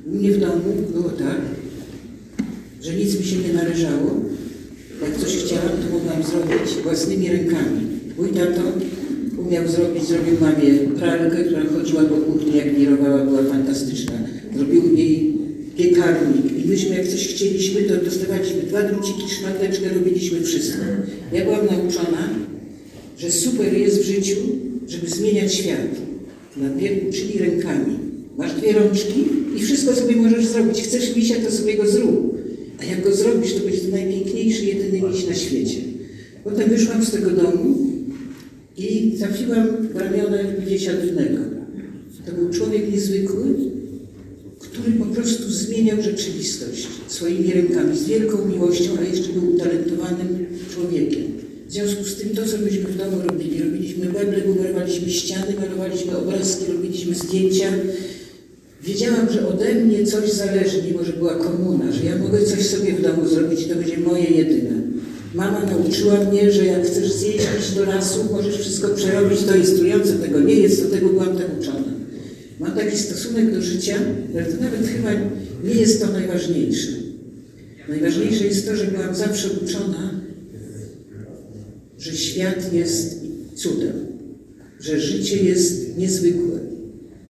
U mnie w domu było tak, że nic mi się nie należało. Jak coś chciałam, to mogłam zrobić własnymi rękami. Mój tato umiał zrobił mamie pralkę, która chodziła po kuchni, jak wirowała, była fantastyczna. Zrobił jej piekarnik i myśmy jak coś chcieliśmy, to dostawaliśmy 2 druciki, szmateczkę, robiliśmy wszystko. Ja byłam nauczona, że super jest w życiu, żeby zmieniać świat. Najpierw uczyli rękami. Masz 2 rączki i wszystko sobie możesz zrobić. Chcesz misia, to sobie go zrób. A jak go zrobisz, to będzie to najpiękniejszy, jedyny miś na świecie. Potem wyszłam z tego domu i trafiłam w ramiona biesiadnego. To był człowiek niezwykły, który po prostu zmieniał rzeczywistość swoimi rękami, z wielką miłością, a jeszcze był utalentowanym człowiekiem. W związku z tym to, co myśmy w domu robili, robiliśmy meble, numerowaliśmy ściany, malowaliśmy obrazki, robiliśmy zdjęcia. Wiedziałam, że ode mnie coś zależy, mimo że była komuna, że ja mogę coś sobie w domu zrobić i to będzie moje jedyne. Mama nauczyła mnie, że jak chcesz zjeść, iść do lasu, możesz wszystko przerobić, to instrujące tego nie jest, do tego byłam tak uczona. Mam taki stosunek do życia, ale to nawet chyba nie jest to najważniejsze. Najważniejsze jest to, że byłam zawsze uczona, że świat jest cudem, że życie jest niezwykłe,